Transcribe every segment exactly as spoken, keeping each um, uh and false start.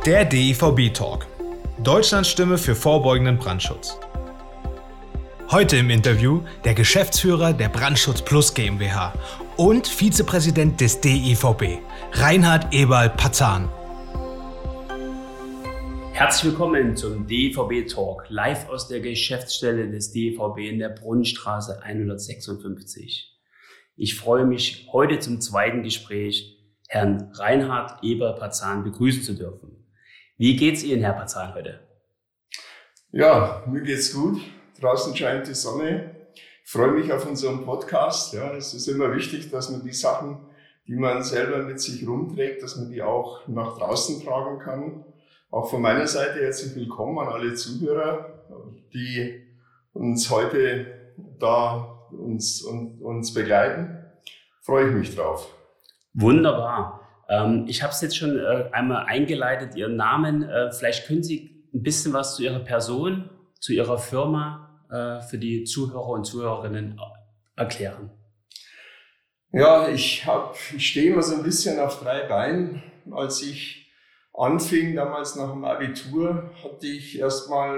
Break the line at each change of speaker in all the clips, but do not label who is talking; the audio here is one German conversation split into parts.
Der D I V B-Talk. Deutschlands Stimme für vorbeugenden Brandschutz. Heute im Interview der Geschäftsführer der Brandschutz Plus GmbH und Vizepräsident des D I V B, Reinhard Eberl-Pazan.
Herzlich willkommen zum D I V B-Talk, live aus der Geschäftsstelle des D I V B in der Brunnenstraße hundertsechsundfünfzig. Ich freue mich, heute zum zweiten Gespräch Herrn Reinhard Eberl-Pazan begrüßen zu dürfen. Wie geht's Ihnen, Herr Pazan, heute?
Ja, mir geht's gut. Draußen scheint die Sonne. Ich freue mich auf unseren Podcast. Ja, es ist immer wichtig, dass man die Sachen, die man selber mit sich rumträgt, dass man die auch nach draußen tragen kann. Auch von meiner Seite herzlich willkommen an alle Zuhörer, die uns heute da uns, und, uns begleiten. Freue ich mich drauf.
Wunderbar. Ähm, ich habe es jetzt schon äh, einmal eingeleitet, Ihren Namen. Äh, vielleicht können Sie ein bisschen was zu Ihrer Person, zu Ihrer Firma äh, für die Zuhörer und Zuhörerinnen erklären.
Ja, ich, hab, ich stehe immer so ein bisschen auf drei Beinen. Als ich anfing, damals nach dem Abitur, hatte ich erstmal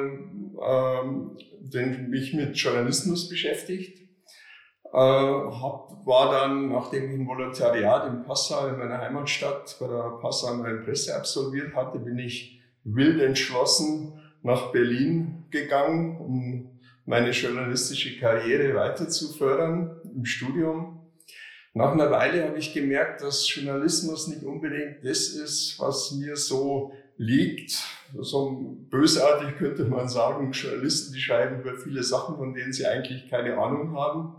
ähm, den, mich mit Journalismus beschäftigt. Äh, hab, war dann, nachdem ich ein Volontariat in Passau, in meiner Heimatstadt, bei der Passauer Neuen Presse absolviert hatte, bin ich wild entschlossen nach Berlin gegangen, um meine journalistische Karriere weiter zu fördern im Studium. Nach einer Weile habe ich gemerkt, dass Journalismus nicht unbedingt das ist, was mir so liegt. So bösartig könnte man sagen, Journalisten, die schreiben über viele Sachen, von denen sie eigentlich keine Ahnung haben.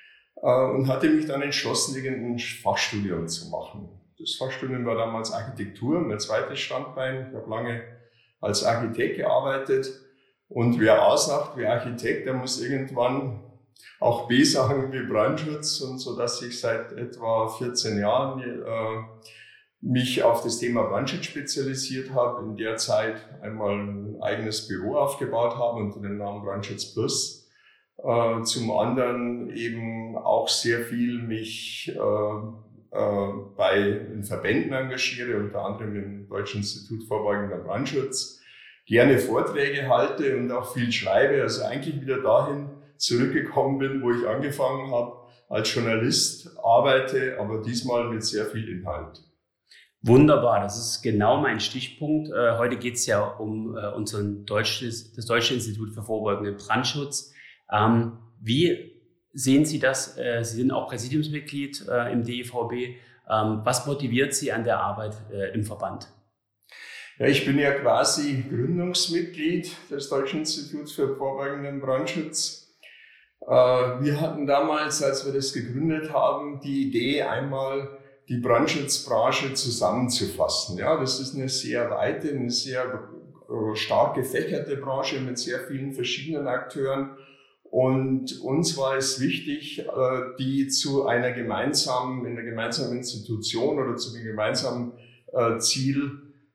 Und hatte mich dann entschlossen, irgendein Fachstudium zu machen. Das Fachstudium war damals Architektur, mein zweites Standbein. Ich habe lange als Architekt gearbeitet. Und wer A sagt wie Architekt, der muss irgendwann auch B sagen wie Brandschutz. Und so dass ich seit etwa vierzehn Jahren äh, mich auf das Thema Brandschutz spezialisiert habe. In der Zeit einmal ein eigenes Büro aufgebaut habe unter dem Namen Brandschutz Plus. Äh, zum anderen eben auch sehr viel mich äh, äh, bei den Verbänden engagiere, unter anderem im Deutschen Institut Vorbeugender Brandschutz, gerne Vorträge halte und auch viel schreibe, also eigentlich wieder dahin zurückgekommen bin, wo ich angefangen habe, als Journalist arbeite, aber diesmal mit sehr viel Inhalt.
Wunderbar, das ist genau mein Stichpunkt. Äh, heute geht es ja um äh, unseren deutsches, das Deutsche Institut für vorbeugenden Brandschutz. Ähm, wie sehen Sie das? Äh, Sie sind auch Präsidiumsmitglied äh, im D I V B. Ähm, was motiviert Sie an der Arbeit äh, im Verband?
Ja, ich bin ja quasi Gründungsmitglied des Deutschen Instituts für vorbeugenden Brandschutz. Äh, wir hatten damals, als wir das gegründet haben, die Idee, einmal die Brandschutzbranche zusammenzufassen. Ja, das ist eine sehr weite, eine sehr äh, stark gefächerte Branche mit sehr vielen verschiedenen Akteuren. Und uns war es wichtig, die zu einer gemeinsamen, in einer gemeinsamen Institution oder zu einem gemeinsamen Ziel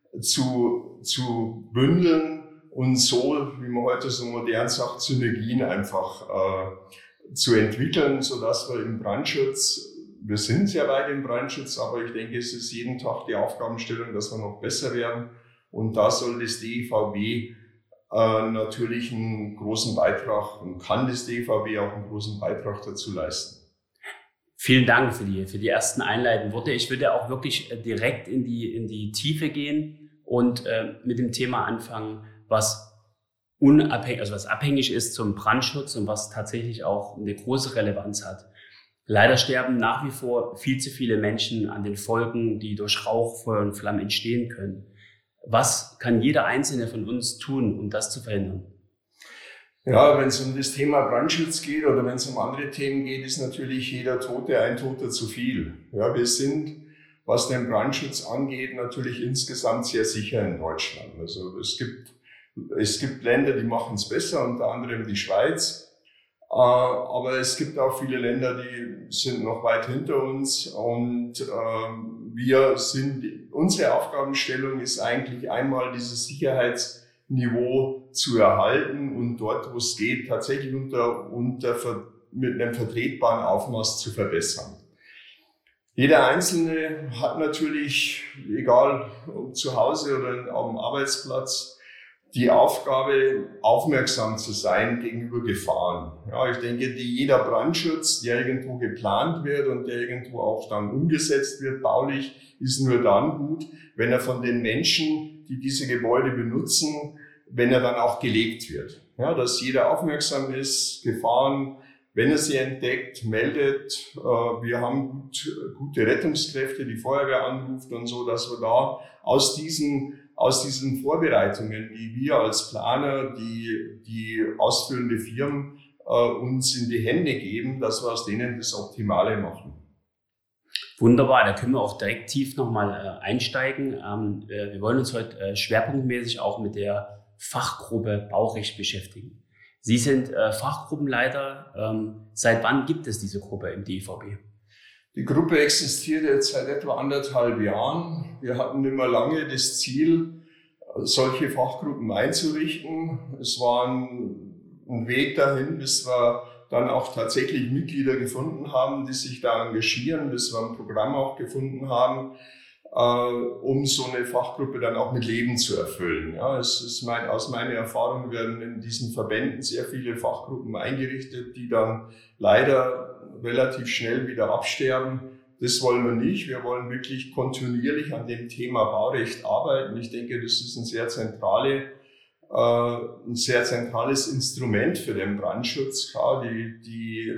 zu, zu bündeln und so, wie man heute so modern sagt, Synergien einfach äh, zu entwickeln, sodass wir im Brandschutz, wir sind sehr weit im Brandschutz, aber ich denke, es ist jeden Tag die Aufgabenstellung, dass wir noch besser werden. Und da soll das D I V B Äh, natürlich einen großen Beitrag und kann das D I V B auch einen großen Beitrag dazu leisten.
Vielen Dank für die, für die ersten einleitenden Worte. Ich würde auch wirklich direkt in die, in die Tiefe gehen und äh, mit dem Thema anfangen, was unabhängig, also was abhängig ist zum Brandschutz und was tatsächlich auch eine große Relevanz hat. Leider sterben nach wie vor viel zu viele Menschen an den Folgen, die durch Rauch, Feuer und Flammen entstehen können. Was kann jeder Einzelne von uns tun, um das zu verhindern?
Ja, wenn es um das Thema Brandschutz geht oder wenn es um andere Themen geht, ist natürlich jeder Tote ein Toter zu viel. Ja, wir sind, was den Brandschutz angeht, natürlich insgesamt sehr sicher in Deutschland. Also es gibt, es gibt Länder, die machen es besser, unter anderem die Schweiz. Aber es gibt auch viele Länder, die sind noch weit hinter uns und äh, wir sind, unsere Aufgabenstellung ist eigentlich einmal dieses Sicherheitsniveau zu erhalten und dort, wo es geht, tatsächlich unter, unter mit einem vertretbaren Aufmaß zu verbessern. Jeder Einzelne hat natürlich, egal ob zu Hause oder am Arbeitsplatz, die Aufgabe, aufmerksam zu sein gegenüber Gefahren. Ja, ich denke, die, jeder Brandschutz, der irgendwo geplant wird und der irgendwo auch dann umgesetzt wird, baulich, ist nur dann gut, wenn er von den Menschen, die diese Gebäude benutzen, wenn er dann auch gelebt wird. Ja, dass jeder aufmerksam ist, Gefahren, wenn er sie entdeckt, meldet. Wir haben gut, gute Rettungskräfte, die Feuerwehr anruft und so, dass wir da aus diesen aus diesen Vorbereitungen, die wir als Planer, die, die ausführende Firmen äh, uns in die Hände geben, dass wir aus denen das Optimale machen.
Wunderbar, da können wir auch direkt tief nochmal äh, einsteigen. Ähm, äh, wir wollen uns heute äh, schwerpunktmäßig auch mit der Fachgruppe Baurecht beschäftigen. Sie sind äh, Fachgruppenleiter. Ähm, seit wann gibt es diese Gruppe im D I V B?
Die Gruppe existiert jetzt seit etwa anderthalb Jahren. Wir hatten immer lange das Ziel, solche Fachgruppen einzurichten. Es war ein, ein Weg dahin, bis wir dann auch tatsächlich Mitglieder gefunden haben, die sich da engagieren, bis wir ein Programm auch gefunden haben, äh, um so eine Fachgruppe dann auch mit Leben zu erfüllen. Ja, es ist mein, aus meiner Erfahrung werden in diesen Verbänden sehr viele Fachgruppen eingerichtet, die dann leider relativ schnell wieder absterben. Das wollen wir nicht. Wir wollen wirklich kontinuierlich an dem Thema Baurecht arbeiten. Ich denke, das ist ein sehr zentrale, äh, ein sehr zentrales Instrument für den Brandschutz. Ja, die, die,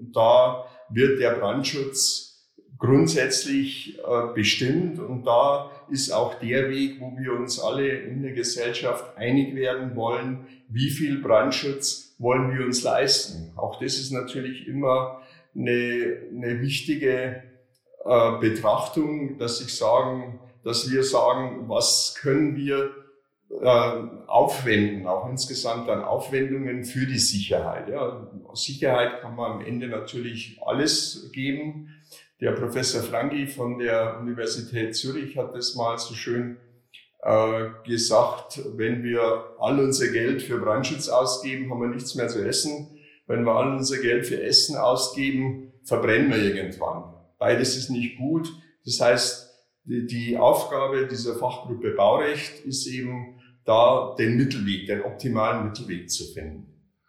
da wird der Brandschutz grundsätzlich äh, bestimmt und da ist auch der Weg, wo wir uns alle in der Gesellschaft einig werden wollen, wie viel Brandschutz wollen wir uns leisten. Auch das ist natürlich immer eine, eine wichtige äh, Betrachtung, dass ich sagen, dass wir sagen, was können wir äh, aufwenden, auch insgesamt an Aufwendungen für die Sicherheit. Ja, Sicherheit kann man am Ende natürlich alles geben. Der Professor Frangi von der Universität Zürich hat das mal so schön äh, gesagt, wenn wir all unser Geld für Brandschutz ausgeben, haben wir nichts mehr zu essen. Wenn wir all unser Geld für Essen ausgeben, verbrennen wir irgendwann. Beides ist nicht gut. Das heißt, die, die Aufgabe dieser Fachgruppe Baurecht ist eben da, den Mittelweg, den optimalen Mittelweg zu finden.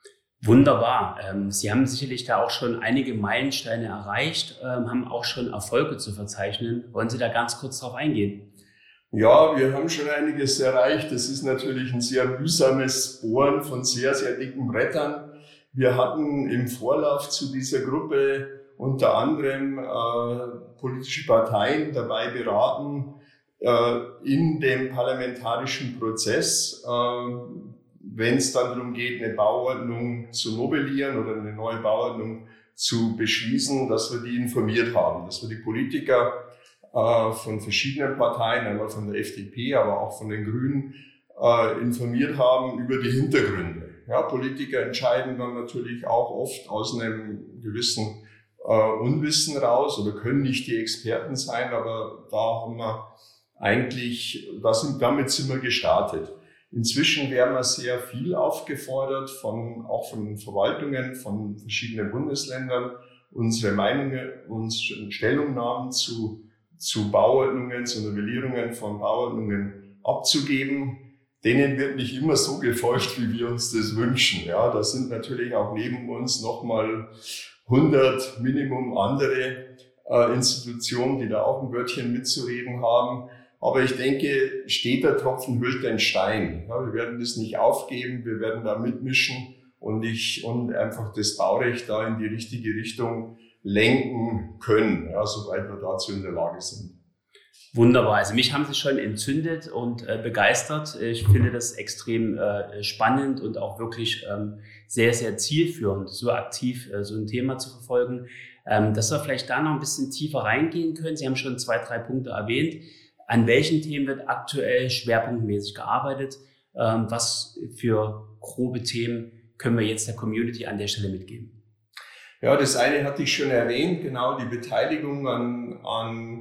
Wunderbar. Sie haben sicherlich da auch schon einige Meilensteine erreicht, haben auch schon Erfolge zu verzeichnen. Wollen Sie da ganz kurz drauf eingehen?
Ja, wir haben schon einiges erreicht. Das ist natürlich ein sehr mühsames Bohren von sehr, sehr dicken Brettern. Wir hatten im Vorlauf zu dieser Gruppe unter anderem äh, politische Parteien dabei beraten, äh, in dem parlamentarischen Prozess, äh, wenn es dann darum geht, eine Bauordnung zu novellieren oder eine neue Bauordnung zu beschließen, dass wir die informiert haben, dass wir die Politiker äh, von verschiedenen Parteien, einmal von der F D P, aber auch von den Grünen, äh, informiert haben über die Hintergründe. Ja, Politiker entscheiden dann natürlich auch oft aus einem gewissen äh, Unwissen raus oder können nicht die Experten sein, aber da haben wir eigentlich, da sind, damit sind wir gestartet. Inzwischen werden wir sehr viel aufgefordert, von, auch von den Verwaltungen, von verschiedenen Bundesländern, unsere Meinungen, unsere Stellungnahmen zu, zu Bauordnungen, zu Novellierungen von Bauordnungen abzugeben. Denen wird nicht immer so gefolgt, wie wir uns das wünschen. Ja, da sind natürlich auch neben uns nochmal hundert Minimum andere äh, Institutionen, die da auch ein Wörtchen mitzureden haben. Aber ich denke, steter Tropfen hüllt den Stein. Ja, wir werden das nicht aufgeben, wir werden da mitmischen und ich und einfach das Baurecht da in die richtige Richtung lenken können, ja, soweit wir dazu in der Lage sind.
Wunderbar. Also mich haben Sie schon entzündet und äh, begeistert. Ich finde das extrem äh, spannend und auch wirklich ähm, sehr, sehr zielführend, so aktiv äh, so ein Thema zu verfolgen. Ähm, dass wir vielleicht da noch ein bisschen tiefer reingehen können. Sie haben schon zwei, drei Punkte erwähnt. An welchen Themen wird aktuell schwerpunktmäßig gearbeitet? Ähm, was für grobe Themen können wir jetzt der Community an der Stelle mitgeben?
Ja, das eine hatte ich schon erwähnt, genau die Beteiligung an, an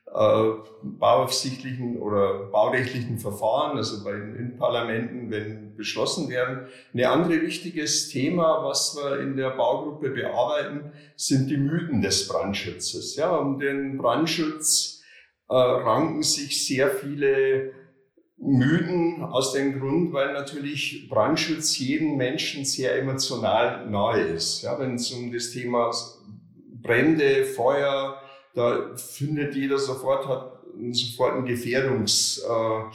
äh, bauaufsichtlichen oder baurechtlichen Verfahren, also bei den in Parlamenten, wenn beschlossen werden. Ein anderes wichtiges Thema, was wir in der Baugruppe bearbeiten, sind die Mythen des Brandschutzes. Ja, um den Brandschutz äh, ranken sich sehr viele Mythen aus dem Grund, weil natürlich Brandschutz jedem Menschen sehr emotional nahe ist. Ja, wenn es um das Thema Brände, Feuer, da findet jeder sofort, hat sofort ein Gefährdungsgefühl.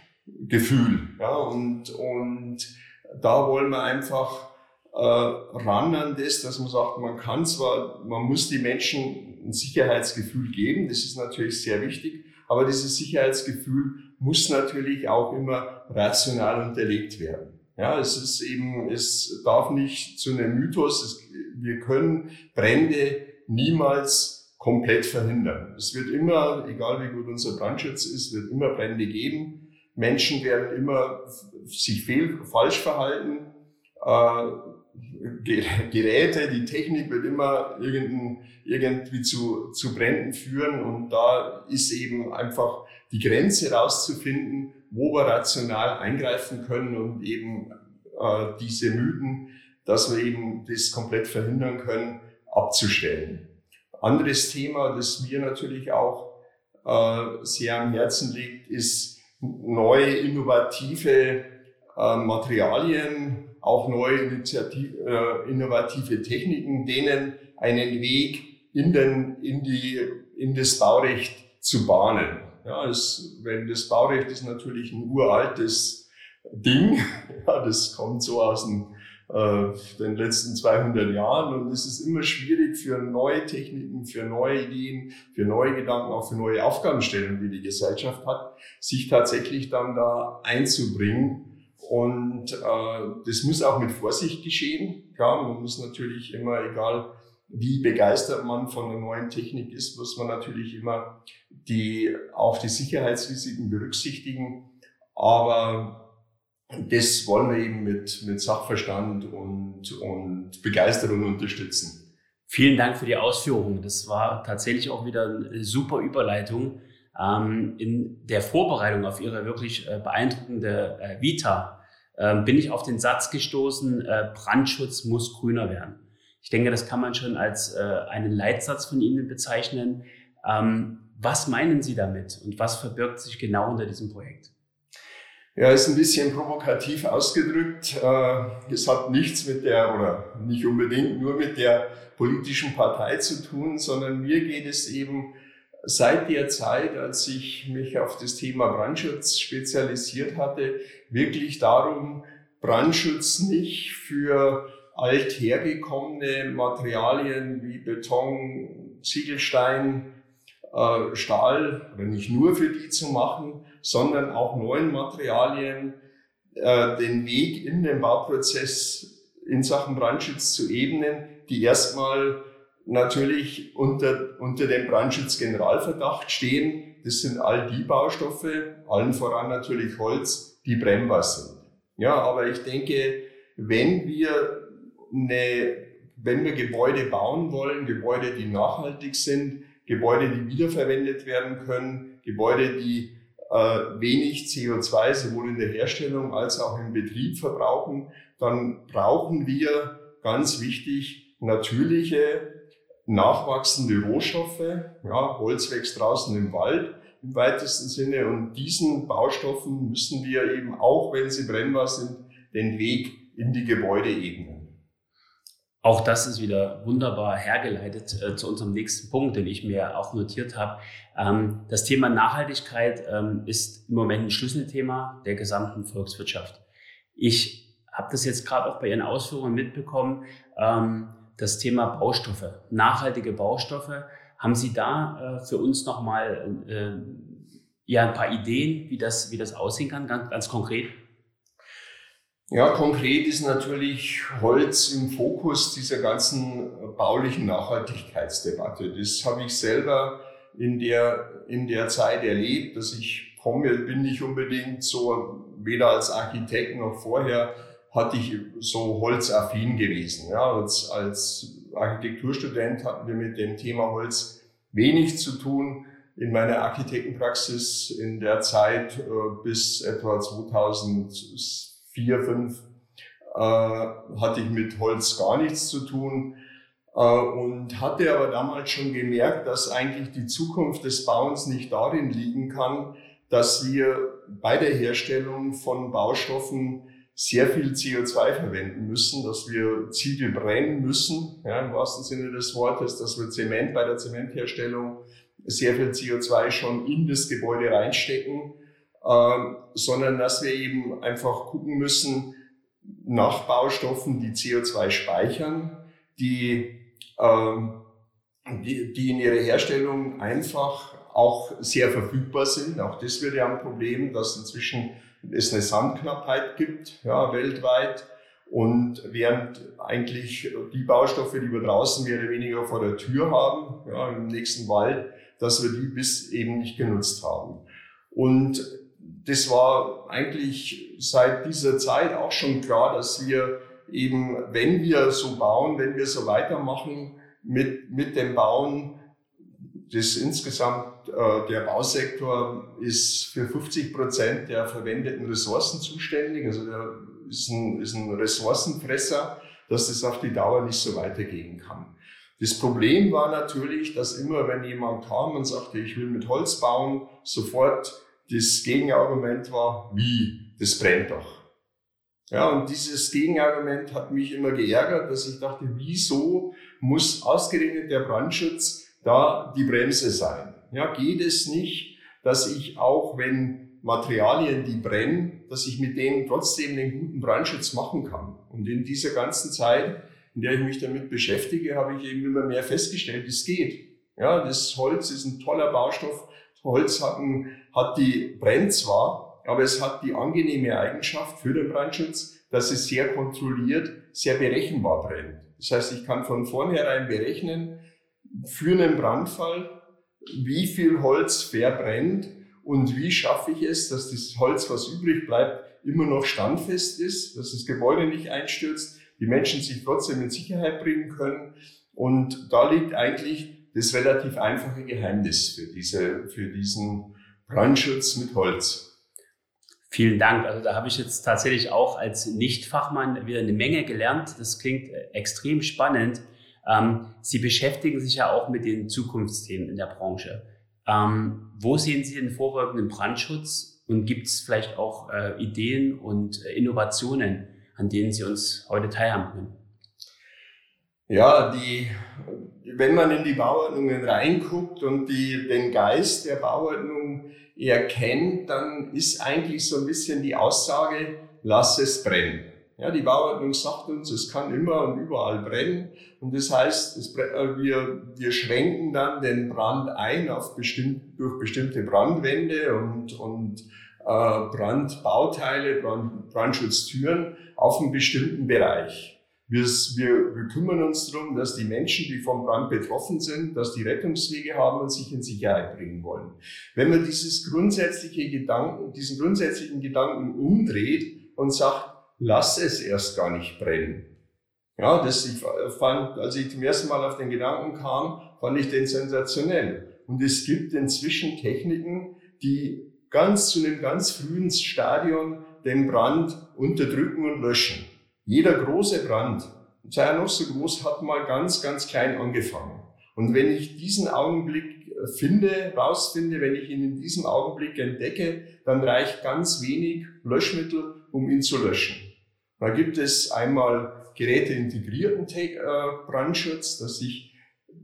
Äh, ja, und, und da wollen wir einfach äh, ran an das, dass man sagt, man kann zwar, man muss die Menschen ein Sicherheitsgefühl geben, das ist natürlich sehr wichtig, aber dieses Sicherheitsgefühl muss natürlich auch immer rational unterlegt werden. Ja, es ist eben, es darf nicht zu einem Mythos, es, wir können Brände niemals komplett verhindern. Es wird immer, egal wie gut unser Brandschutz ist, wird immer Brände geben. Menschen werden immer sich fehl, falsch verhalten. Äh, Geräte, die Technik wird immer irgendwie zu, zu Bränden führen, und da ist eben einfach die Grenze rauszufinden, wo wir rational eingreifen können und eben äh, diese Mythen, dass wir eben das komplett verhindern können, abzustellen. Anderes Thema, das mir natürlich auch äh, sehr am Herzen liegt, ist neue innovative äh, Materialien, auch neue Initiativ, äh, innovative Techniken, denen einen Weg in, den, in, die, in das Baurecht zu bahnen. Ja, es, wenn das Baurecht ist natürlich ein uraltes Ding, ja, das kommt so aus den, äh, den letzten zweihundert Jahren, und es ist immer schwierig für neue Techniken, für neue Ideen, für neue Gedanken, auch für neue Aufgabenstellungen, die die Gesellschaft hat, sich tatsächlich dann da einzubringen. Und äh, das muss auch mit Vorsicht geschehen. Klar, man muss natürlich immer, egal wie begeistert man von der neuen Technik ist, muss man natürlich immer die, auch die Sicherheitsrisiken berücksichtigen. Aber das wollen wir eben mit, mit Sachverstand und, und Begeisterung unterstützen.
Vielen Dank für die Ausführungen. Das war tatsächlich auch wieder eine super Überleitung. Ähm, in der Vorbereitung auf Ihre wirklich äh, beeindruckende äh, Vita äh, bin ich auf den Satz gestoßen, äh, Brandschutz muss grüner werden. Ich denke, das kann man schon als äh, einen Leitsatz von Ihnen bezeichnen. Ähm, was meinen Sie damit und was verbirgt sich genau unter diesem Projekt?
Ja, ist ein bisschen provokativ ausgedrückt. Äh, es hat nichts mit der, oder nicht unbedingt nur mit der politischen Partei zu tun, sondern mir geht es eben seit der Zeit, als ich mich auf das Thema Brandschutz spezialisiert hatte, wirklich darum, Brandschutz nicht für althergekommene Materialien wie Beton, Ziegelstein, äh, Stahl, oder nicht nur für die zu machen, sondern auch neuen Materialien äh, den Weg in den Bauprozess in Sachen Brandschutz zu ebnen, die erstmal natürlich unter, unter dem Brandschutzgeneralverdacht stehen. Das sind all die Baustoffe, allen voran natürlich Holz, die brennbar sind. Ja, aber ich denke, wenn wir eine, wenn wir Gebäude bauen wollen, Gebäude, die nachhaltig sind, Gebäude, die wiederverwendet werden können, Gebäude, die äh, wenig C O zwei sowohl in der Herstellung als auch im Betrieb verbrauchen, dann brauchen wir, ganz wichtig, natürliche, nachwachsende Rohstoffe. Ja, Holz wächst draußen im Wald im weitesten Sinne, und diesen Baustoffen müssen wir eben, auch wenn sie brennbar sind, den Weg in die Gebäude ebnen.
Auch das ist wieder wunderbar hergeleitet äh, zu unserem nächsten Punkt, den ich mir auch notiert habe. Ähm, das Thema Nachhaltigkeit ähm, ist im Moment ein Schlüsselthema der gesamten Volkswirtschaft. Ich habe das jetzt gerade auch bei Ihren Ausführungen mitbekommen, ähm, das Thema Baustoffe, nachhaltige Baustoffe. Haben Sie da äh, für uns nochmal äh, ja, ein paar Ideen, wie das, wie das aussehen kann, ganz, ganz konkret?
Ja, konkret ist natürlich Holz im Fokus dieser ganzen baulichen Nachhaltigkeitsdebatte. Das habe ich selber in der, in der Zeit erlebt, dass ich komme, bin nicht unbedingt so, weder als Architekt noch vorher, hatte ich so holzaffin gewesen. Ja, als, als Architekturstudent hatten wir mit dem Thema Holz wenig zu tun. in meiner Architektenpraxis in der Zeit äh, bis etwa zweitausendvier, zweitausendfünf äh, hatte ich mit Holz gar nichts zu tun äh, und hatte aber damals schon gemerkt, dass eigentlich die Zukunft des Bauens nicht darin liegen kann, dass wir bei der Herstellung von Baustoffen sehr viel C O zwei verwenden müssen, dass wir Ziegel brennen müssen, ja, im wahrsten Sinne des Wortes, dass wir Zement bei der Zementherstellung sehr viel C O zwei schon in das Gebäude reinstecken, äh, sondern dass wir eben einfach gucken müssen nach Baustoffen, die C O zwei speichern, die, äh, die, die in ihrer Herstellung einfach auch sehr verfügbar sind. Auch das wird ja ein Problem, dass inzwischen es eine Sandknappheit gibt, ja, weltweit. Und während eigentlich die Baustoffe, die wir draußen mehr oder weniger vor der Tür haben, ja, im nächsten Wald, dass wir die bis eben nicht genutzt haben. Und das war eigentlich seit dieser Zeit auch schon klar, dass wir eben, wenn wir so bauen, wenn wir so weitermachen mit, mit dem Bauen, das insgesamt, äh, der Bausektor ist für fünfzig Prozent der verwendeten Ressourcen zuständig, also der ist ein, ist ein Ressourcenfresser, dass das auf die Dauer nicht so weitergehen kann. Das Problem war natürlich, dass immer, wenn jemand kam und sagte, ich will mit Holz bauen, sofort das Gegenargument war, wie, das brennt doch. Ja, und dieses Gegenargument hat mich immer geärgert, dass ich dachte, wieso muss ausgerechnet der Brandschutz da die Bremse sein? Ja, geht es nicht, dass ich auch, wenn Materialien, die brennen, dass ich mit denen trotzdem den guten Brandschutz machen kann? Und in dieser ganzen Zeit, in der ich mich damit beschäftige, habe ich eben immer mehr festgestellt, es geht. Ja, das Holz ist ein toller Baustoff. Holz hat, ein, hat die, brennt zwar, aber es hat die angenehme Eigenschaft für den Brandschutz, dass es sehr kontrolliert, sehr berechenbar brennt. Das heißt, ich kann von vornherein berechnen, für einen Brandfall, wie viel Holz verbrennt und wie schaffe ich es, dass das Holz, was übrig bleibt, immer noch standfest ist, dass das Gebäude nicht einstürzt, die Menschen sich trotzdem in Sicherheit bringen können. Und da liegt eigentlich das relativ einfache Geheimnis für diese, für diesen Brandschutz mit Holz.
Vielen Dank. Also da habe ich jetzt tatsächlich auch als Nichtfachmann wieder eine Menge gelernt. Das klingt extrem spannend. Ähm, Sie beschäftigen sich ja auch mit den Zukunftsthemen in der Branche. Ähm, wo sehen Sie den vorbeugenden Brandschutz und gibt es vielleicht auch äh, Ideen und äh, Innovationen, an denen Sie uns heute teilhaben können?
Ja, die, wenn man in die Bauordnungen reinguckt und die, den Geist der Bauordnung erkennt, dann ist eigentlich so ein bisschen die Aussage, lass es brennen. Ja, die Bauordnung sagt uns, es kann immer und überall brennen. Und das heißt, es, wir, wir schränken dann den Brand ein auf bestimmt, durch bestimmte Brandwände und, und äh, Brandbauteile, Brand, Brandschutztüren auf einen bestimmten Bereich. Wir, wir, wir kümmern uns darum, dass die Menschen, die vom Brand betroffen sind, dass die Rettungswege haben und sich in Sicherheit bringen wollen. Wenn man dieses grundsätzliche Gedanken, diesen grundsätzlichen Gedanken umdreht und sagt, lass es erst gar nicht brennen. Ja, das, ich fand, als ich zum ersten Mal auf den Gedanken kam, fand ich den sensationell. Und es gibt inzwischen Techniken, die ganz zu einem ganz frühen Stadion den Brand unterdrücken und löschen. Jeder große Brand, sei er noch so groß, hat mal ganz, ganz klein angefangen. Und wenn ich diesen Augenblick finde, rausfinde, wenn ich ihn in diesem Augenblick entdecke, dann reicht ganz wenig Löschmittel, um ihn zu löschen. Da gibt es einmal geräteintegrierten Brandschutz, dass ich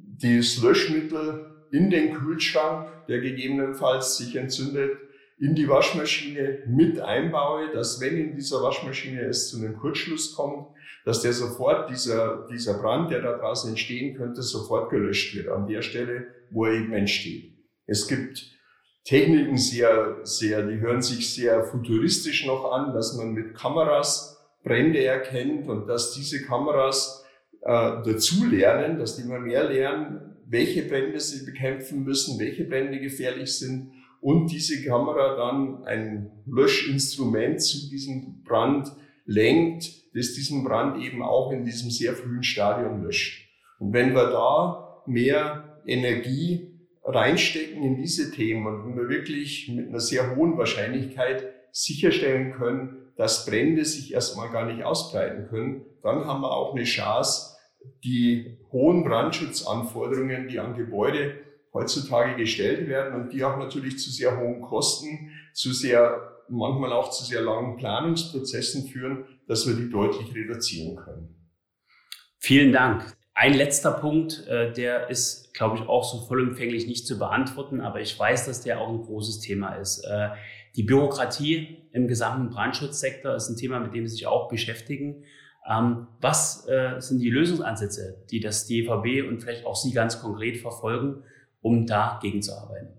das Löschmittel in den Kühlschrank, der gegebenenfalls sich entzündet, in die Waschmaschine mit einbaue, dass wenn in dieser Waschmaschine es zu einem Kurzschluss kommt, dass der sofort, dieser, dieser Brand, der da draußen entstehen könnte, sofort gelöscht wird, an der Stelle, wo er eben entsteht. Es gibt Techniken sehr, sehr, die hören sich sehr futuristisch noch an, dass man mit Kameras Brände erkennt und dass diese Kameras äh, dazu lernen, dass die immer mehr lernen, welche Brände sie bekämpfen müssen, welche Brände gefährlich sind und diese Kamera dann ein Löschinstrument zu diesem Brand lenkt, das diesen Brand eben auch in diesem sehr frühen Stadium löscht. Und wenn wir da mehr Energie reinstecken in diese Themen und wenn wir wirklich mit einer sehr hohen Wahrscheinlichkeit sicherstellen können, dass Brände sich erstmal gar nicht ausbreiten können, dann haben wir auch eine Chance, die hohen Brandschutzanforderungen, die an Gebäude heutzutage gestellt werden und die auch natürlich zu sehr hohen Kosten, zu sehr, manchmal auch zu sehr langen Planungsprozessen führen, dass wir die deutlich reduzieren können.
Vielen Dank. Ein letzter Punkt, der ist, glaube ich, auch so vollumfänglich nicht zu beantworten, aber ich weiß, dass der auch ein großes Thema ist. Die Bürokratie im gesamten Brandschutzsektor ist ein Thema, mit dem Sie sich auch beschäftigen. Was sind die Lösungsansätze, die das D E V B und vielleicht auch Sie ganz konkret verfolgen, um da gegenzuarbeiten?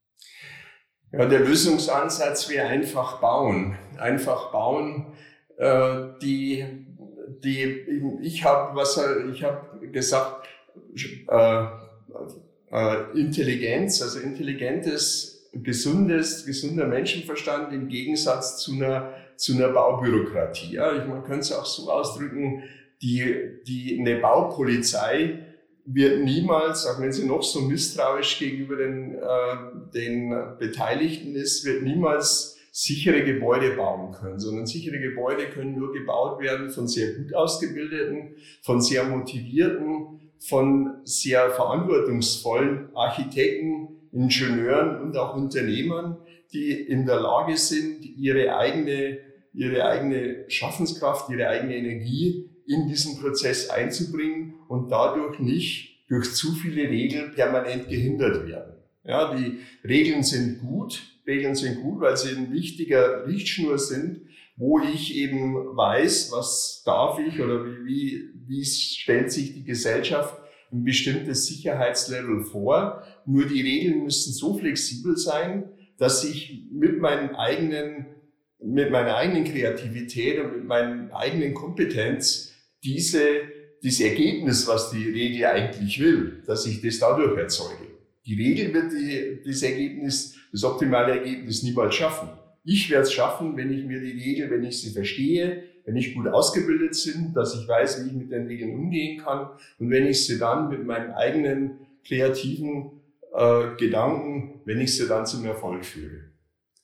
Ja, der Lösungsansatz wäre einfach bauen. Einfach bauen. Äh, die, die, ich habe was, ich habe gesagt, äh, äh, Intelligenz, also intelligentes, gesundes, gesunder Menschenverstand im Gegensatz zu einer, zu einer Baubürokratie. Ja, ich, man könnte es auch so ausdrücken, die, die, eine Baupolizei wird niemals, auch wenn sie noch so misstrauisch gegenüber den, äh, den Beteiligten ist, wird niemals sichere Gebäude bauen können, sondern sichere Gebäude können nur gebaut werden von sehr gut ausgebildeten, von sehr motivierten, von sehr verantwortungsvollen Architekten, Ingenieuren und auch Unternehmern, die in der Lage sind, ihre eigene, ihre eigene Schaffenskraft, ihre eigene Energie in diesen Prozess einzubringen und dadurch nicht durch zu viele Regeln permanent gehindert werden. Ja, die Regeln sind gut, Regeln sind gut, weil sie ein wichtiger Richtschnur sind, wo ich eben weiß, was darf ich oder wie, wie, wie stellt sich die Gesellschaft ein bestimmtes Sicherheitslevel vor. Nur die Regeln müssen so flexibel sein, dass ich mit meinen eigenen, mit meiner eigenen Kreativität und mit meiner eigenen Kompetenz diese, dieses Ergebnis, was die Regel eigentlich will, dass ich das dadurch erzeuge. Die Regel wird die, das Ergebnis, das optimale Ergebnis niemals schaffen. Ich werde es schaffen, wenn ich mir die Regel, wenn ich sie verstehe, wenn ich gut ausgebildet bin, dass ich weiß, wie ich mit den Regeln umgehen kann und wenn ich sie dann mit meinen eigenen kreativen äh, Gedanken, wenn ich sie dann zum Erfolg führe.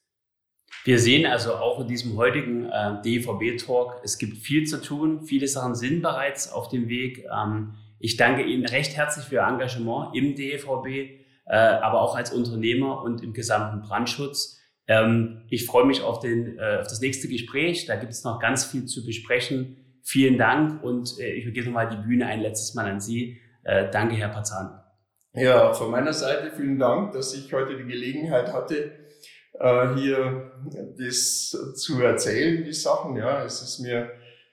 Wir sehen also auch in diesem heutigen äh, D E V B-Talk, es gibt viel zu tun, viele Sachen sind bereits auf dem Weg. Ähm, ich danke Ihnen recht herzlich für Ihr Engagement im D E V B, äh, aber auch als Unternehmer und im gesamten Brandschutz. Ähm, ich freue mich auf, den, äh, auf das nächste Gespräch, da gibt es noch ganz viel zu besprechen. Vielen Dank und äh, ich übergebe nochmal die Bühne ein letztes Mal an Sie. Äh, danke, Herr Pazan.
Ja, von meiner Seite vielen Dank, dass ich heute die Gelegenheit hatte, hier das zu erzählen, die Sachen. Ja, es ist mir,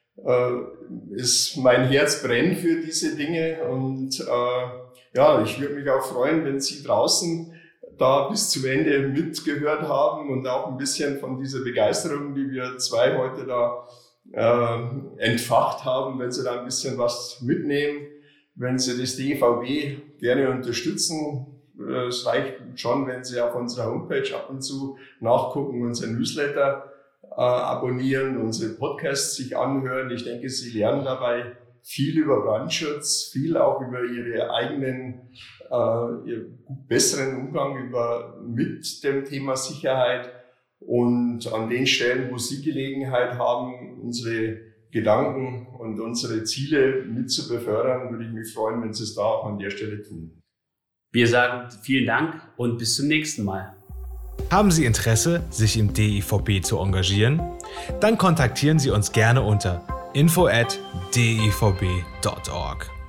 äh, ist mein Herz brennt für diese Dinge und äh, ja, ich würde mich auch freuen, wenn Sie draußen da bis zum Ende mitgehört haben und auch ein bisschen von dieser Begeisterung, die wir zwei heute da äh, entfacht haben, wenn Sie da ein bisschen was mitnehmen, wenn Sie das D E V B gerne unterstützen. Es reicht schon, wenn Sie auf unserer Homepage ab und zu nachgucken, unseren Newsletter äh, abonnieren, unsere Podcasts sich anhören. Ich denke, Sie lernen dabei viel über Brandschutz, viel auch über Ihre eigenen, äh, Ihren besseren Umgang über, mit dem Thema Sicherheit. Und an den Stellen, wo Sie Gelegenheit haben, unsere Gedanken und unsere Ziele mit zu befördern, würde ich mich freuen, wenn Sie es da auch an der Stelle tun.
Wir sagen vielen Dank und bis zum nächsten Mal.
Haben Sie Interesse, sich im D E V B zu engagieren? Dann kontaktieren Sie uns gerne unter info at d e v b dot org.